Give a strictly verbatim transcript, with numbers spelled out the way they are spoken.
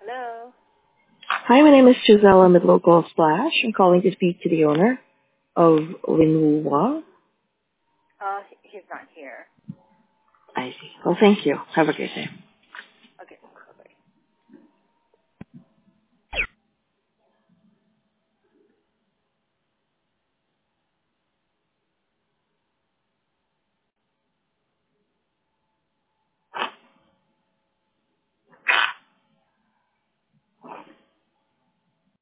Hello. Hi, my name is Giselle. I'm at Local Splash. I'm calling to speak to the owner of Winwua. Uh, he- he's not here. I see. Well, thank you. Have a good day.